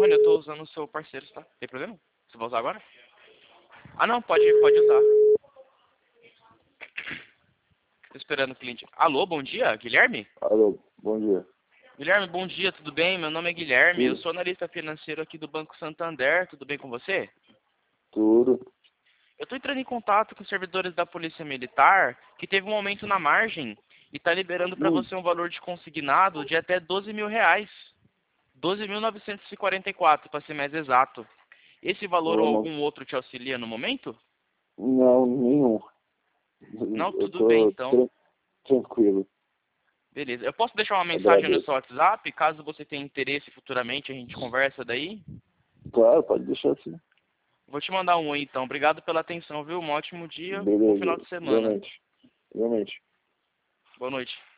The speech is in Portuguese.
Rony, eu tô usando o seu parceiro, tá? Tem problema? Você vai usar agora? Ah, não, pode usar. Tô esperando o cliente. Alô, bom dia, Guilherme? Alô, bom dia. Guilherme, bom dia, tudo bem? Meu nome é Guilherme, eu Tudo? sou analista financeiro aqui do Banco Santander, tudo bem com você? Tudo? Eu tô entrando em contato com os servidores da Polícia Militar, que teve um aumento na margem e tá liberando para Hum, você um valor de consignado de até R$ 12.000. 12.944, para ser mais exato. Esse valor ou ô, algum outro te auxilia no momento? não, nenhum. Não, Eu tudo bem tô então. tranquilo. Beleza. Eu posso deixar uma mensagem no seu Agradeço. WhatsApp, caso você tenha interesse futuramente, a gente conversa daí? Claro, pode deixar assim. Vou te mandar um oi então. Obrigado pela atenção, viu? Um ótimo dia, bom final Beleza. de semana. Igualmente. Igualmente. Boa noite.